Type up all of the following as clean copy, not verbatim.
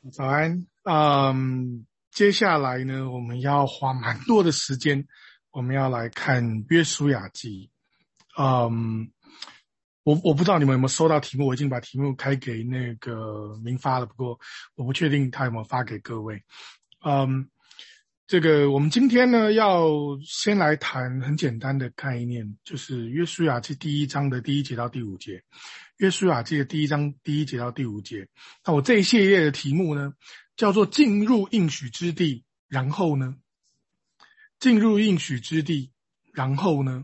早安。接下来呢，我们要花蛮多的时间，我们要来看约书亚记。我不知道你们有没有收到题目，我已经把题目开给那个明发了，不过我不确定他有没有发给各位。我们今天呢要先来谈很简单的概念，就是约书亚记第一章的第一节到第五节。约书亚记的第一章第一节到第五节。那我这一系列的题目呢，叫做进入应许之地，然后呢？进入应许之地，然后呢？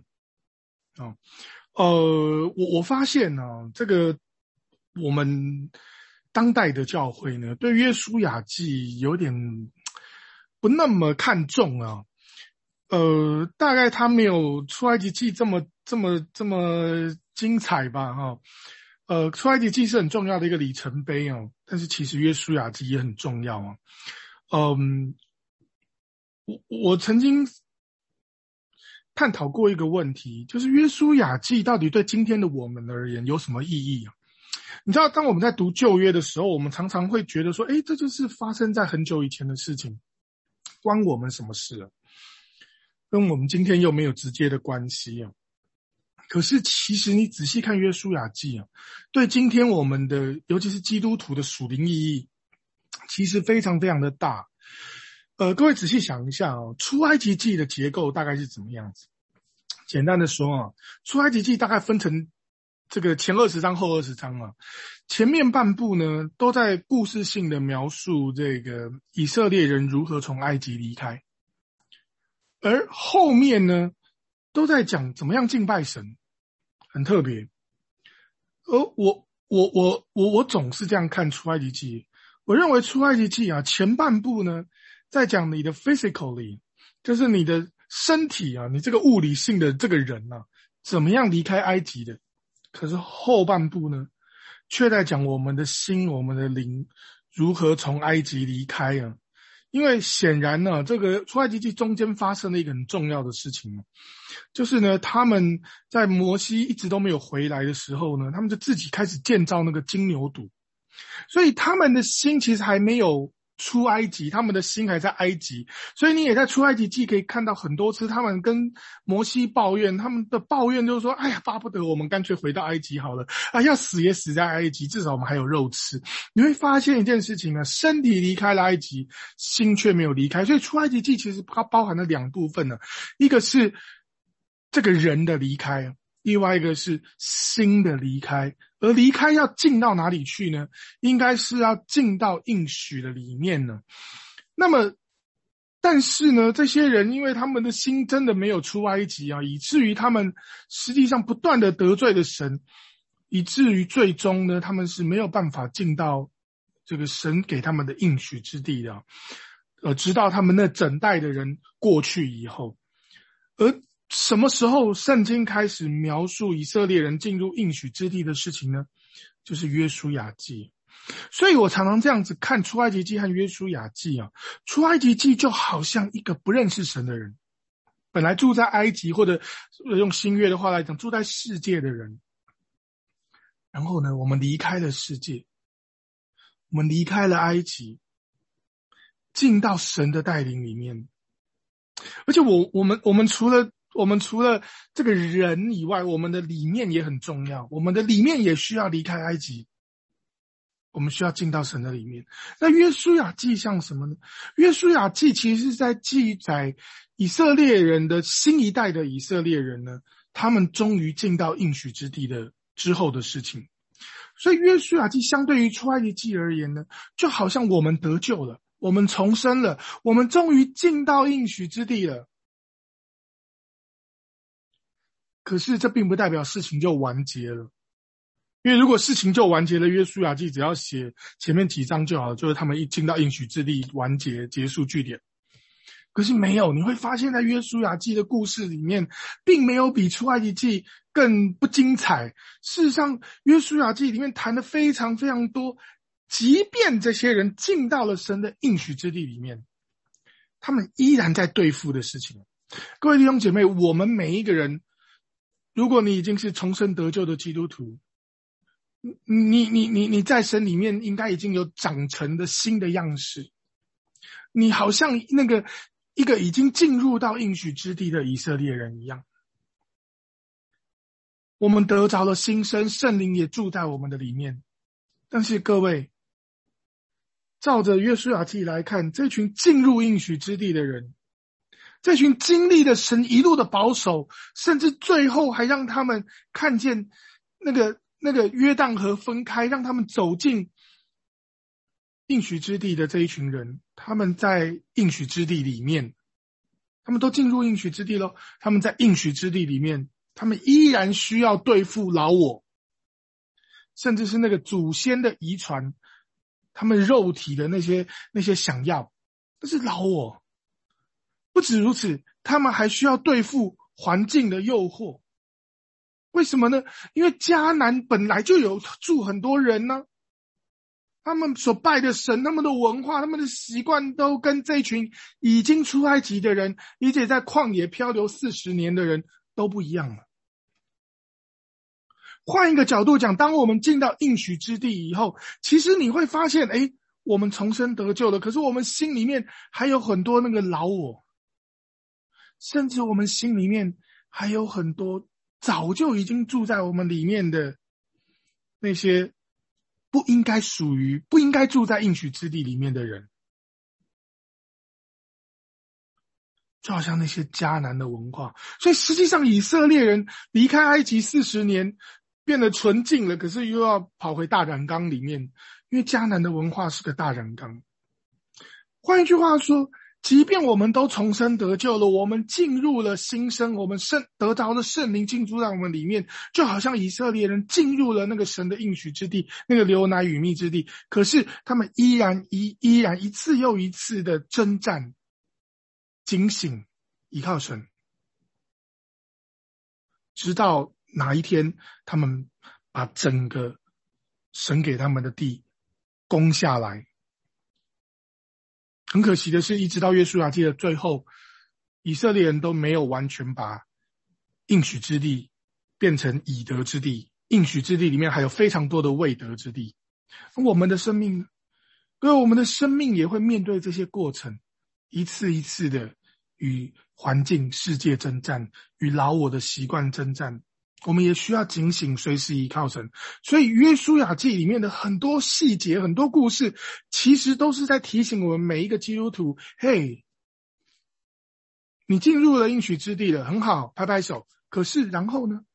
我发现呢，我们当代的教会呢，对约书亚记有点不那么看重啊。大概他没有出埃及记这么精彩吧，哈。出埃及记是很重要的一个里程碑哦，但是其实约书亚记也很重要啊。我曾经探讨过一个问题，就是约书亚记到底对今天的我们而言有什么意义啊？你知道，当我们在读旧约的时候，我们常常会觉得说，这就是发生在很久以前的事情，关我们什么事啊？跟我们今天又没有直接的关系啊。可是其实你仔细看约书亚记啊，对今天我们的，尤其是基督徒的属灵意义，其实非常非常的大。各位仔细想一下哦，出埃及记的结构大概是怎么样子？简单的说啊，出埃及记大概分成这个前20章后20章啊。前面半部呢，都在故事性的描述这个以色列人如何从埃及离开，而后面呢，都在讲怎么样敬拜神，很特别。而我总是这样看出埃及记，我认为出埃及记啊，前半部呢，在讲你的 physically， 就是你的身体啊，你这个物理性的这个人啊，怎么样离开埃及的。可是后半部呢，却在讲我们的心，我们的灵如何从埃及离开啊。因为显然呢，这个出埃及记中间发生了一个很重要的事情，就是呢，他们在摩西一直都没有回来的时候呢，他们就自己开始建造那个金牛犊，所以他们的心其实还没有出埃及，他们的心还在埃及。所以你也在出埃及记可以看到很多次他们跟摩西抱怨，他们的抱怨就是说，哎呀，巴不得我们干脆回到埃及好了啊，要死也死在埃及，至少我们还有肉吃。你会发现一件事情呢，身体离开了埃及，心却没有离开。所以出埃及记其实它包含了两部分呢，一个是这个人的离开，另外一个是心的离开。而离开要进到哪里去呢？应该是要进到应许的里面呢。那么但是呢，这些人因为他们的心真的没有出埃及啊，以至于他们实际上不断的得罪了神，以至于最终呢，他们是没有办法进到这个神给他们的应许之地的。直到他们那整代的人过去以后。而什么时候圣经开始描述以色列人进入应许之地的事情呢？就是约书亚记。所以我常常这样子看出埃及记和约书亚记啊，出埃及记就好像一个不认识神的人，本来住在埃及，或者用新约的话来讲，住在世界的人。然后呢，我们离开了世界，我们离开了埃及，进到神的带领里面。而且我们除了这个人以外，我们的里面也很重要，我们的里面也需要离开埃及，我们需要进到神的里面。那约书亚记像什么呢？约书亚记其实是在记载以色列人的新一代的以色列人呢，他们终于进到应许之地的之后的事情。所以约书亚记相对于出埃及记而言呢，就好像我们得救了，我们重生了，我们终于进到应许之地了。可是这并不代表事情就完结了，因为如果事情就完结了，约书亚记只要写前面几章就好了，就是他们一进到应许之地完结结束句点。可是没有，你会发现在约书亚记的故事里面，并没有比出埃及记更不精彩。事实上，约书亚记里面谈的非常非常多，即便这些人进到了神的应许之地里面，他们依然在对付的事情。各位弟兄姐妹，我们每一个人，如果你已经是重生得救的基督徒， 你在神里面应该已经有长成的新的样式，你好像那个一个已经进入到应许之地的以色列人一样。我们得着了新生，圣灵也住在我们的里面。但是各位，照着约书亚记来看，这群进入应许之地的人，这群经历了神一路的保守，甚至最后还让他们看见那个约旦河分开，让他们走进应许之地的这一群人，他们在应许之地里面，他们都进入应许之地了，他们在应许之地里面，他们依然需要对付老我，甚至是那个祖先的遗传，他们肉体的那些想要，那是老我。不止如此，他们还需要对付环境的诱惑。为什么呢？因为迦南本来就有住很多人呢，他们所拜的神，他们的文化，他们的习惯都跟这群已经出埃及的人，而且在旷野漂流40年的人都不一样了。换一个角度讲，当我们进到应许之地以后，其实你会发现，我们重生得救了，可是我们心里面还有很多那个老我，甚至我们心里面还有很多早就已经住在我们里面的那些不应该住在应许之地里面的人，就好像那些迦南的文化。所以实际上以色列人离开埃及40年变得纯净了，可是又要跑回大染缸里面，因为迦南的文化是个大染缸。换一句话说，即便我们都重生得救了，我们进入了新生，我们得着了圣灵进驻在我们里面，就好像以色列人进入了那个神的应许之地，那个流奶与蜜之地，可是他们依然一次又一次的征战、警醒、依靠神，直到哪一天他们把整个神给他们的地攻下来。很可惜的是，一直到约书亚记的最后，以色列人都没有完全把应许之地变成以得之地，应许之地里面还有非常多的未得之地。我们的生命呢？各位，我们的生命也会面对这些过程，一次一次的与环境、世界征战，与老我的习惯征战。我们也需要警醒，随时依靠神。所以约书亚记里面的很多细节、很多故事，其实都是在提醒我们每一个基督徒，嘿，你进入了应许之地了，很好，拍拍手。可是然后呢？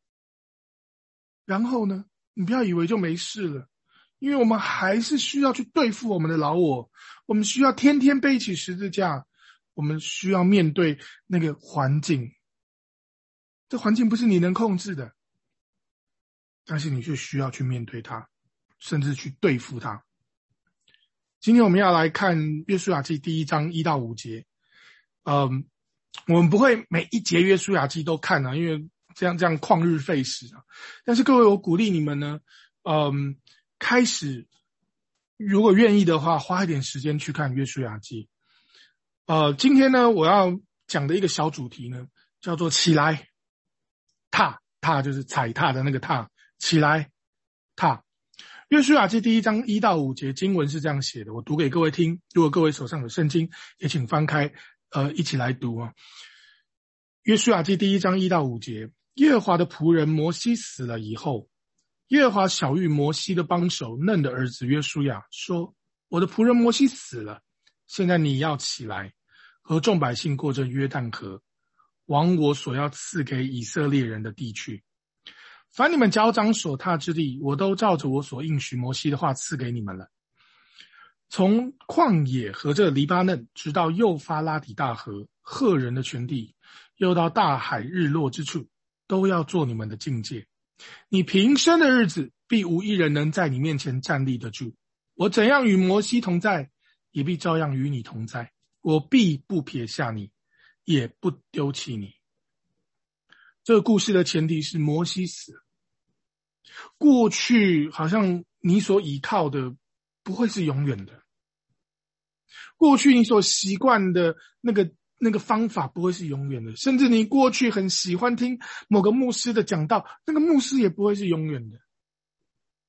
你不要以为就没事了，因为我们还是需要去对付我们的老我，我们需要天天背起十字架，我们需要面对那个环境。这环境不是你能控制的，但是你却需要去面对它，甚至去对付它。今天我们要来看约书亚记第1章1到5节。我们不会每一节约书亚记都看啊，因为这样旷日费时啊。但是各位，我鼓励你们呢，开始如果愿意的话，花一点时间去看约书亚记。今天呢，我要讲的一个小主题呢，叫做起来踏，就是踩踏的那个踏，起来踏。约书亚记第1章1到5节经文是这样写的，我读给各位听。如果各位手上有圣经，也请翻开，一起来读啊。约书亚记第1章1到5节，耶和华的仆人摩西死了以后，耶和华晓谕摩西的帮手嫩的儿子约书亚说：我的仆人摩西死了，现在你要起来，和众百姓过这约旦河，往我所要赐给以色列人的地去。凡你们脚掌所踏之地，我都照着我所应许摩西的话赐给你们了。从旷野和这黎巴嫩，直到幼发拉底大河，赫人的全地，又到大海日落之处，都要做你们的境界。你平生的日子，必无一人能在你面前站立得住。我怎样与摩西同在，也必照样与你同在。我必不撇下你，也不丢弃你。这个故事的前提是摩西死了。过去好像你所依靠的不会是永远的，过去你所习惯的那个方法不会是永远的，甚至你过去很喜欢听某个牧师的讲道，那个牧师也不会是永远的。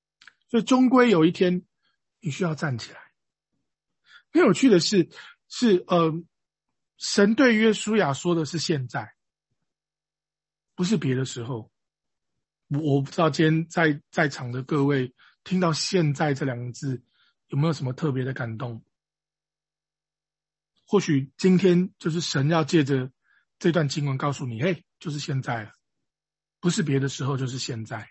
所以终归有一天你需要站起来。很有趣的是神对约书亚说的是现在，不是别的时候。我不知道今天在场的各位听到现在这两个字有没有什么特别的感动。或许今天就是神要借着这段经文告诉你，嘿，就是现在了，不是别的时候，就是现在。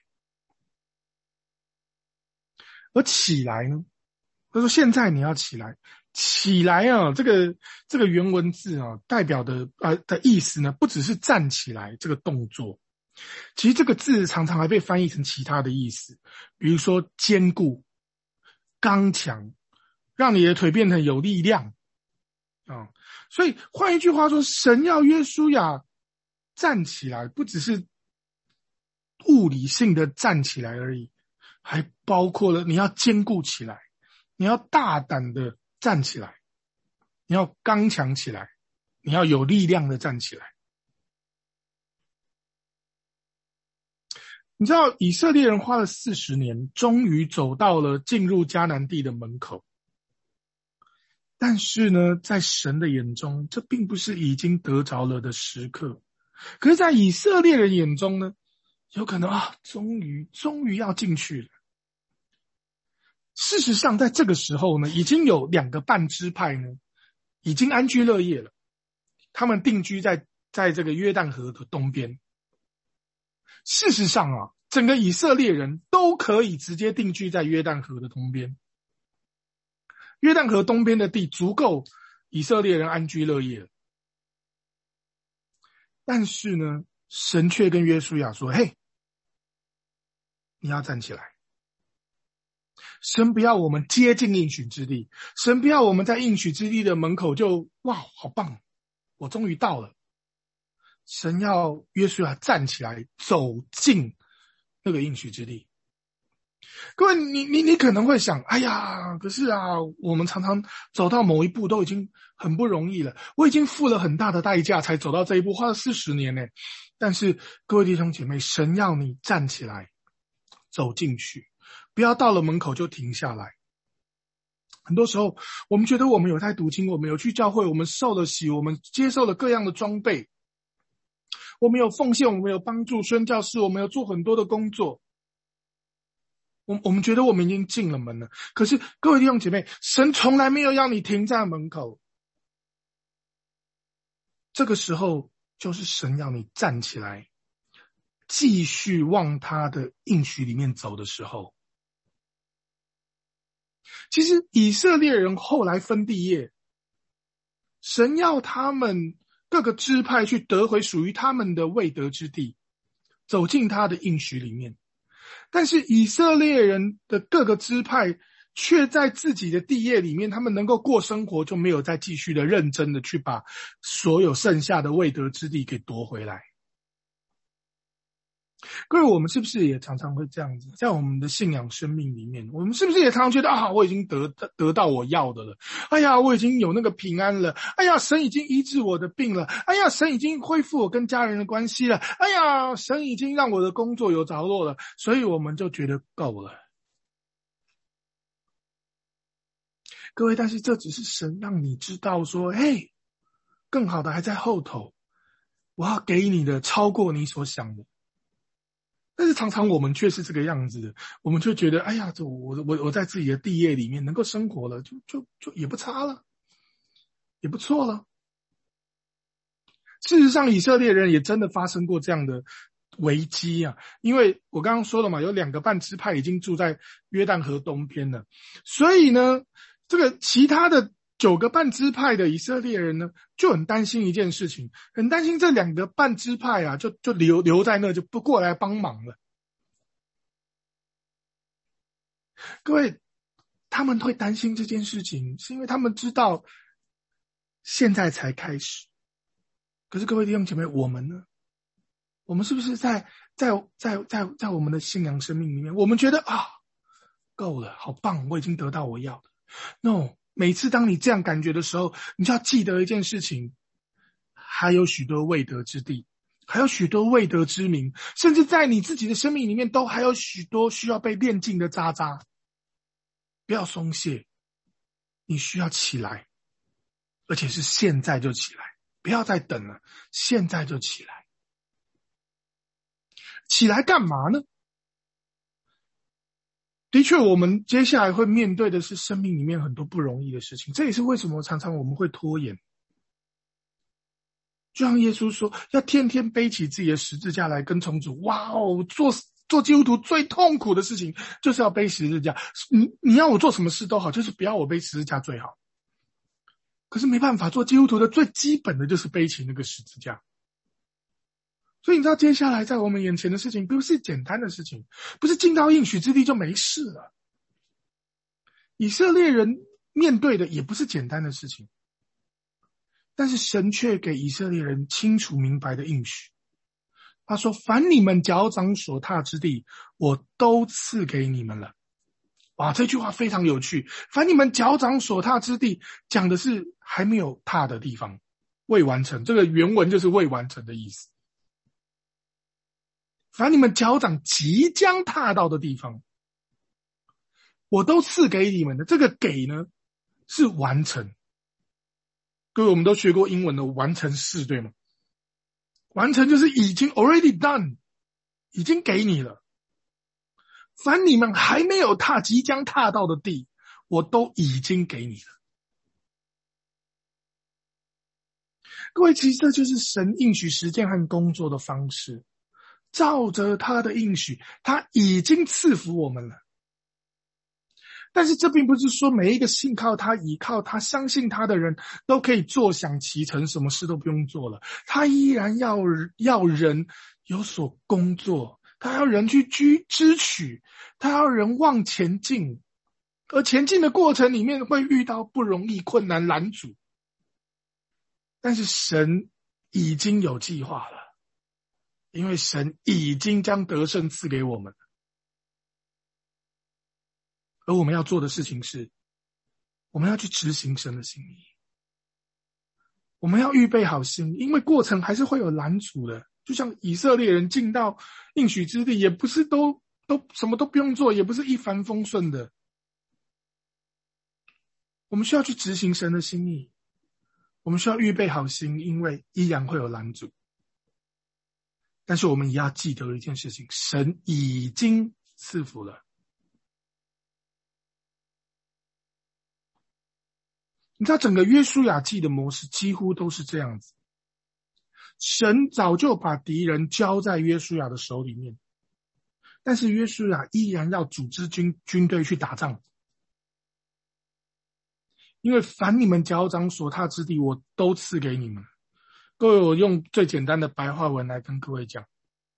而起来呢，他说现在你要起来。起来啊，这个原文字啊，代表的意思呢，不只是站起来这个动作，其实这个字常常还被翻译成其他的意思，比如说坚固、刚强，让你的腿变得有力量啊。所以换一句话说，神要约书亚站起来，不只是物理性的站起来而已，还包括了你要坚固起来，你要大胆的站起来，你要刚强起来，你要有力量的站起来。你知道以色列人花了40年，终于走到了进入迦南地的门口。但是呢，在神的眼中，这并不是已经得着了的时刻。可是在以色列人眼中呢，有可能终于要进去了。事实上，在这个时候呢，已经有2个半支派呢，已经安居乐业了。他们定居在这个约旦河的东边。事实上啊，整个以色列人都可以直接定居在约旦河的东边。约旦河东边的地足够以色列人安居乐业了。但是呢，神却跟约书亚说，嘿，你要站起来。神不要我们接近应许之地，神不要我们在应许之地的门口就哇好棒，我终于到了。神要约书亚站起来走进那个应许之地。各位，你可能会想，哎呀，可是啊，我们常常走到某一步都已经很不容易了，我已经付了很大的代价才走到这一步，花了40年呢。但是各位弟兄姐妹，神要你站起来走进去，不要到了门口就停下来。很多时候我们觉得我们有在读经，我们有去教会，我们受了洗，我们接受了各样的装备，我们有奉献，我们有帮助宣教士，我们有做很多的工作，我们觉得我们已经进了门了。可是各位弟兄姐妹，神从来没有让你停在门口。这个时候就是神要你站起来继续往他的应许里面走的时候。其实以色列人后来分地业，神要他们各个支派去得回属于他们的未得之地，走进他的应许里面。但是以色列人的各个支派却在自己的地业里面，他们能够过生活，就没有再继续的认真的去把所有剩下的未得之地给夺回来。各位，我们是不是也常常会这样子，在我们的信仰生命里面，我们是不是也常常觉得我已经得到我要的了，哎呀，我已经有那个平安了，哎呀，神已经医治我的病了，哎呀，神已经恢复我跟家人的关系了，哎呀，神已经让我的工作有着落了，所以我们就觉得够了。各位，但是这只是神让你知道说，嘿，更好的还在后头，我要给你的超过你所想的。但是常常我们却是这个样子的，我们就觉得，哎呀，我在自己的地业里面能够生活了，就也不差了，也不错了。事实上，以色列人也真的发生过这样的危机啊，因为我刚刚说了嘛，有2个半支派已经住在约旦河东边了，所以呢，这个其他的9个半支派的以色列人呢，就很担心一件事情，很担心这2个半支派啊，就留在那，就不过来帮忙了。各位，他们会担心这件事情，是因为他们知道现在才开始。可是各位弟兄姐妹，我们呢？我们是不是在我们的信仰生命里面，我们觉得够了，好棒，我已经得到我要的。No， 每次当你这样感觉的时候，你就要记得一件事情，还有许多未得之地， 还有许多未得之名，甚至在你自己的生命里面都还有许多需要被炼净的渣渣。不要松懈，你需要起来，而且是现在就起来，不要再等了，现在就起来。起来干嘛呢？的确，我们接下来会面对的是生命里面很多不容易的事情，这也是为什么常常我们会拖延。就像耶稣说，要天天背起自己的十字架来跟从主。哇哦，做基督徒最痛苦的事情就是要背十字架。你要我做什么事都好，就是不要我背十字架最好。可是没办法，做基督徒的最基本的就是背起那个十字架。所以你知道，接下来在我们眼前的事情不是简单的事情，不是进到应许之地就没事了。以色列人面对的也不是简单的事情，但是神却给以色列人清楚明白的应许。他说：凡你们脚掌所踏之地，我都赐给你们了。哇，这句话非常有趣。凡你们脚掌所踏之地，讲的是还没有踏的地方，未完成。这个原文就是未完成的意思。凡你们脚掌即将踏到的地方，我都赐给你们的。这个给呢，是完成。各位，我们都学过英文的完成式，对吗？完成就是已经 already done， 已经给你了。凡你们还没有踏，即将踏到的地，我都已经给你了。各位，其实这就是神应许实践和工作的方式。照着他的应许，他已经赐福我们了。但是这并不是说每一个信靠他、倚靠他、相信他的人都可以坐享其成，什么事都不用做了。他依然要人有所工作，他要人去支取，他要人往前进。而前进的过程里面会遇到不容易、困难、拦阻，但是神已经有计划了。因为神已经将得胜赐给我们，而我们要做的事情是，我们要去执行神的心意。我们要预备好心，因为过程还是会有拦阻的。就像以色列人进到应许之地，也不是都什么都不用做，也不是一帆风顺的。我们需要去执行神的心意，我们需要预备好心，因为依然会有拦阻。但是我们也要记得一件事情，神已经赐福了。你知道整个约书亚记的模式几乎都是这样子，神早就把敌人交在约书亚的手里面，但是约书亚依然要组织军队去打仗。因为凡你们脚掌所踏之地，我都赐给你们。各位，我用最简单的白话文来跟各位讲，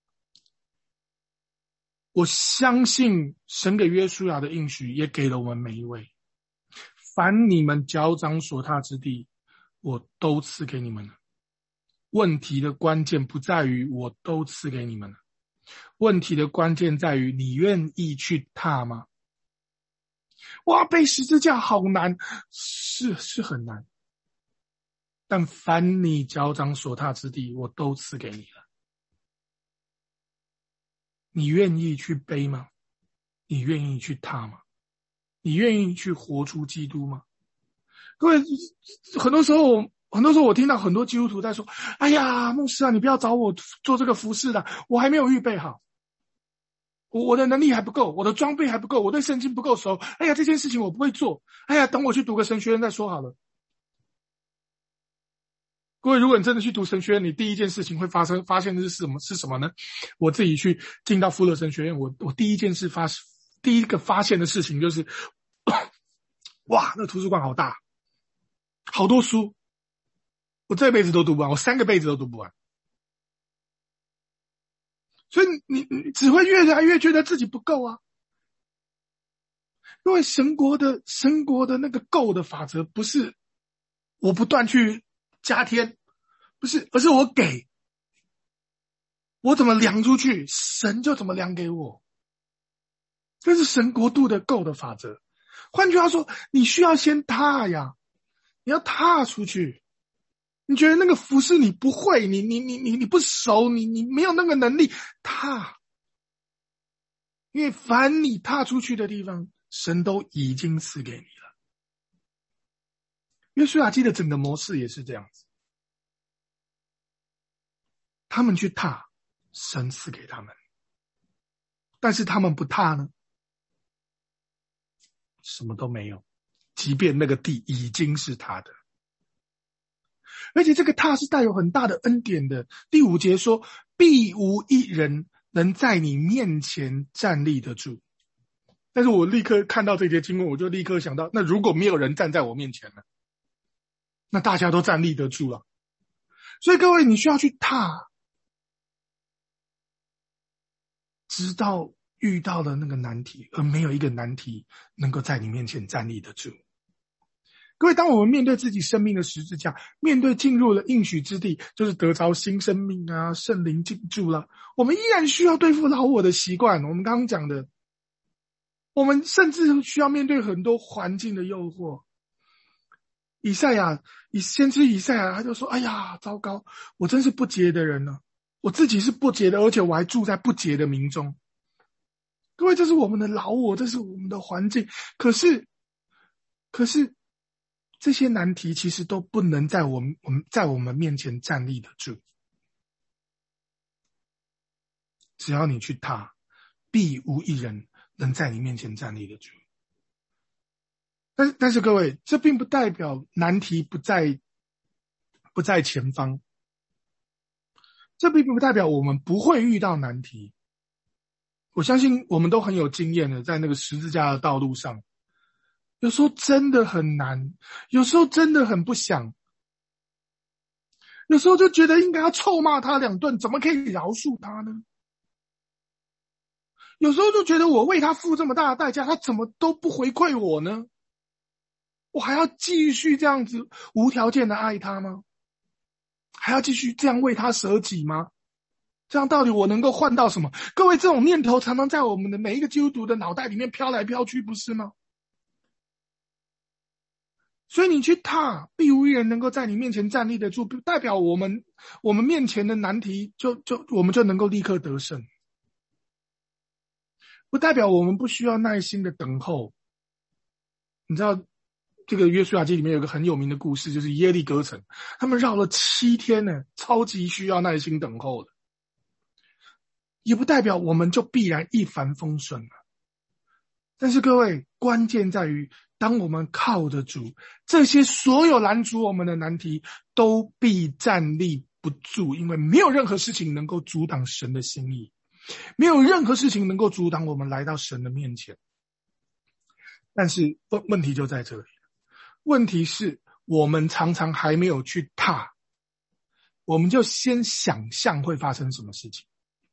我相信神给约书亚的应许也给了我们每一位。凡你们脚掌所踏之地，我都赐给你们了。问题的关键不在于我都赐给你们了，问题的关键在于你愿意去踏吗？哇，背十字架好难，是很难。但凡你脚掌所踏之地，我都赐给你了。你愿意去背吗？你愿意去踏吗？你愿意去活出基督吗？各位，很多时候我听到很多基督徒在说：“哎呀，牧师啊，你不要找我做这个服事了，我还没有预备好，我的能力还不够，我的装备还不够，我对圣经不够熟。哎呀，这件事情我不会做。哎呀，等我去读个神学院再说好了。”各位，如果你真的去读神学院，你第一件事情会发现的是什么呢？我自己去进到富勒神学院，我第一个发现的事情就是，哇，那图书馆好大，好多书，我这辈子都读不完，我3个辈子都读不完。所以你只会越来越觉得自己不够啊。因为神国的那个够的法则，不是我不断去加添，不是，而是我给，我怎么量出去，神就怎么量给我。这是神国度的够的法则。换句话说，你需要先踏呀，你要踏出去， 你觉得那个服侍你不会，你不熟，你没有那个能力，踏。因为凡你踏出去的地方，神都已经赐给你了。约书亚记的整个模式也是这样子，他们去踏，神赐给他们，但是他们不踏呢，什么都没有，即便那个地已经是他的。而且这个踏是带有很大的恩典的。第5节说，必无一人能在你面前站立得住。但是我立刻看到这节经文，我就立刻想到，那如果没有人站在我面前呢？那大家都站立得住了。所以各位，你需要去踏，直到遇到了那个难题，而没有一个难题能够在你面前站立得住。各位，当我们面对自己生命的十字架，面对进入了应许之地，就是得着新生命啊，圣灵进驻了，我们依然需要对付老我的习惯。我们刚刚讲的，我们甚至需要面对很多环境的诱惑。先知以赛亚他就说，哎呀，糟糕，我真是不洁的人呢，我自己是不洁的，而且我还住在不洁的民中。各位，这是我们的老我，这是我们的环境。可是这些难题其实都不能在我们面前站立得住。只要你去踏，必无一人能在你面前站立得住。但是各位，这并不代表难题不在前方，这并不代表我们不会遇到难题。我相信我们都很有经验的，在那个十字架的道路上，有时候真的很难，有时候真的很不想，有时候就觉得应该要臭骂他2顿，怎么可以饶恕他呢？有时候就觉得我为他付这么大的代价，他怎么都不回馈我呢？我还要继续这样子无条件的爱他吗？还要继续这样为他舍己吗？这样到底我能够换到什么？各位，这种念头常常在我们的每一个基督徒的脑袋里面飘来飘去，不是吗？所以你去踏，必无一人能够在你面前站立得住，不代表我们面前的难题我们就能够立刻得胜，不代表我们不需要耐心的等候。你知道这个约书亚记里面有个很有名的故事，就是耶利哥城，他们绕了7天呢，超级需要耐心等候的。也不代表我们就必然一帆风顺了。但是各位，关键在于当我们靠着主，这些所有拦阻我们的难题都必站立不住，因为没有任何事情能够阻挡神的心意，没有任何事情能够阻挡我们来到神的面前。但是问题就在这里，问题是我们常常还没有去踏，我们就先想象会发生什么事情，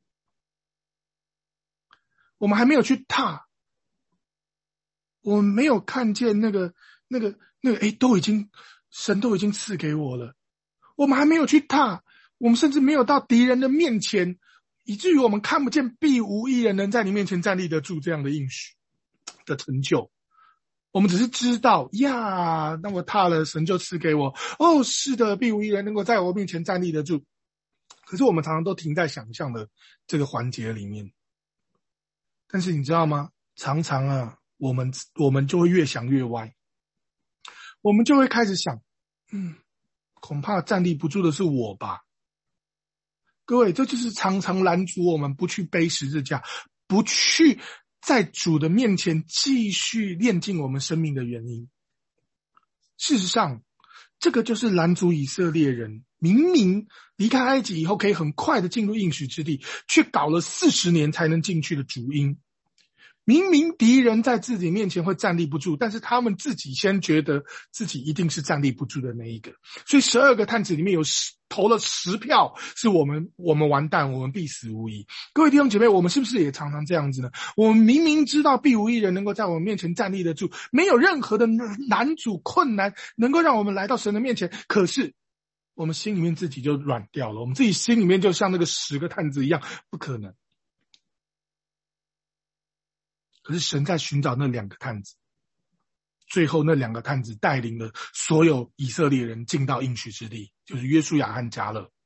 我们还没有去踏，我们没有看见那个神都已经赐给我了，我们还没有去踏，我们甚至没有到敌人的面前，以至于我们看不见必无一人能在你面前站立得住这样的应许的成就。我们只是知道呀，那我踏了，神就赐给我。哦，是的，必无一人能够在我面前站立得住。可是我们常常都停在想象的这个环节里面。但是你知道吗？常常啊，我们就会越想越歪，我们就会开始想，恐怕站立不住的是我吧。各位，这就是常常拦阻我们不去背十字架，不去在主的面前继续炼净我们生命的原因。事实上，这个就是拦阻以色列人明明离开埃及以后可以很快的进入应许之地，却搞了40年才能进去的主因。明明敌人在自己面前会站立不住，但是他们自己先觉得自己一定是站立不住的那一个。所以12个探子里面有投了10票，是我们完蛋，我们必死无疑。各位弟兄姐妹，我们是不是也常常这样子呢？我们明明知道必无一人能够在我们面前站立得住，没有任何的难阻困难能够让我们来到神的面前，可是我们心里面自己就软掉了，我们自己心里面就像那个10个探子一样，不可能。可是神在寻找那2个探子， 最后那2个探子带领了所有以色列人进到应许之地，就是约书亚和迦勒，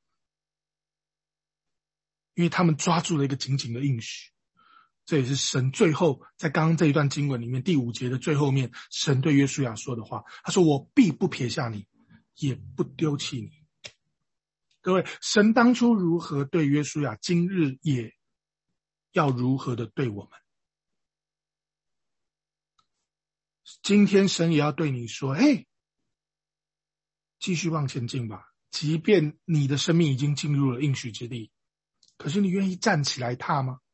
因为他们抓住了一个紧紧的应许。这也是神最后在刚刚这一段经文里面第5节的最后面，神对约书亚说的话，他说我必不撇下你，也不丢弃你。各位，神当初如何对约书亚，今日也要如何的对我们。今天神也要对你说，嘿，继续往前进吧，即便你的生命已经进入了应许之地，可是你愿意站起来踏吗？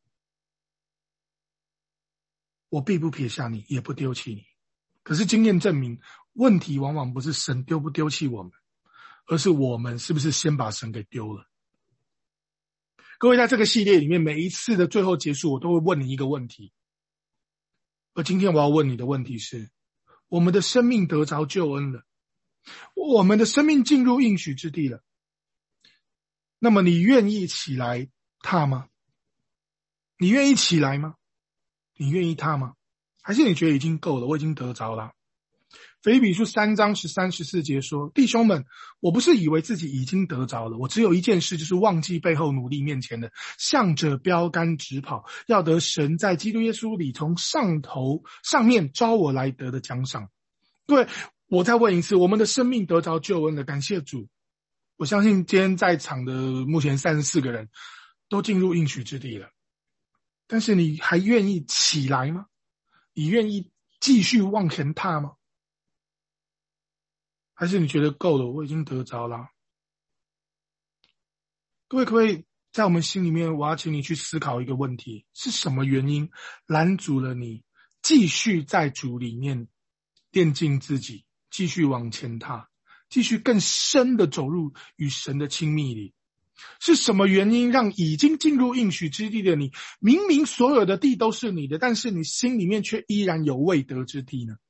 我必不撇下你，也不丢弃你。可是经验证明，问题往往不是神丢不丢弃我们，而是我们是不是先把神给丢了。各位，在这个系列里面，每一次的最后结束，我都会问你一个问题，而今天我要问你的问题是，我们的生命得着救恩了，我们的生命进入应许之地了，那么你愿意起来踏吗？你愿意起来吗？你愿意踏吗？还是你觉得已经够了，我已经得着了？腓立比书3章13、14节说，弟兄们，我不是以为自己已经得着了，我只有一件事，就是忘记背后努力面前的，向着标杆直跑，要得神在基督耶稣里从上面招我来得的奖赏。各位，我再问一次，我们的生命得着救恩了，感谢主。我相信今天在场的目前34个人都进入应许之地了，但是你还愿意起来吗？你愿意继续往前踏吗？还是你觉得够了，我已经得着了？各位，可不可以在我们心里面，我要请你去思考一个问题，是什么原因拦阻了你继续在主里面奠定自己，继续往前踏，继续更深的走入与神的亲密里？是什么原因让已经进入应许之地的你，明明所有的地都是你的，但是你心里面却依然有未得之地呢？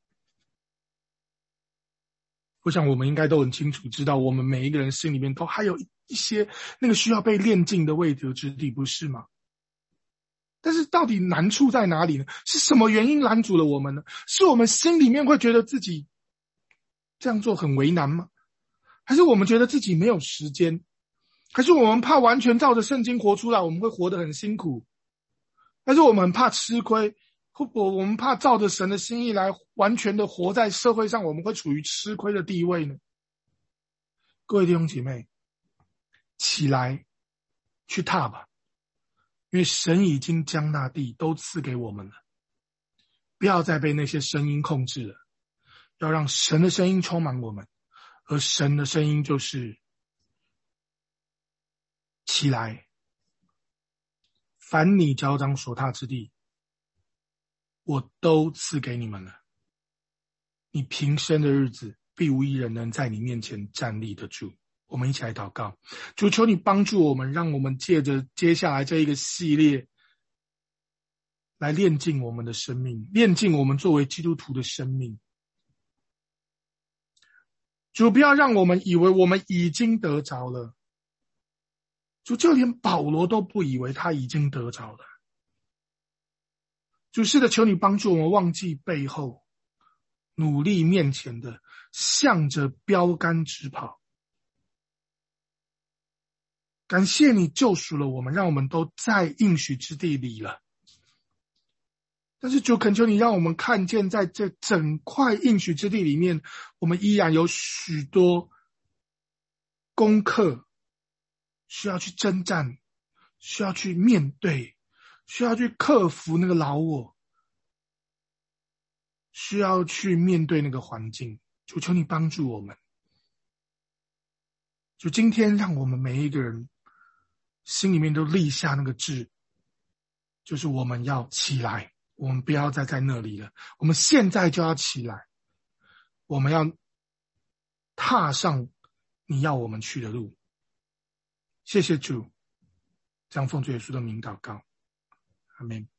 我想我们应该都很清楚知道，我们每一个人心里面都还有一些那个需要被炼净的未得之地，不是吗？但是到底难处在哪里呢？是什么原因拦阻了我们呢？是我们心里面会觉得自己这样做很为难吗？还是我们觉得自己没有时间？还是我们怕完全照着圣经活出来，我们会活得很辛苦？还是我们很怕吃亏？我们怕照着神的心意来完全的活在社会上，我们会处于吃亏的地位呢？各位弟兄姐妹，起来去踏吧，因为神已经将那地都赐给我们了。不要再被那些声音控制了，要让神的声音充满我们，而神的声音就是起来，凡你脚掌所踏之地，我都赐给你们了。你平生的日子，必无一人能在你面前站立得住。我们一起来祷告，主，求你帮助我们，让我们借着接下来这一个系列来炼净我们的生命，炼净我们作为基督徒的生命。主，不要让我们以为我们已经得着了。主，就连保罗都不以为他已经得着了。主，是的，求你帮助我们忘记背后，努力面前的，向着标杆直跑。感谢你救赎了我们，让我们都在应许之地里了。但是主，恳求你让我们看见，在这整块应许之地里面，我们依然有许多功课需要去征战，需要去面对，需要去克服那个老我，需要去面对那个环境。主，求你帮助我们。主，今天让我们每一个人心里面都立下那个志，就是我们要起来，我们不要再在那里了，我们现在就要起来，我们要踏上你要我们去的路。谢谢主，这样奉主耶稣的名祷告，阿们。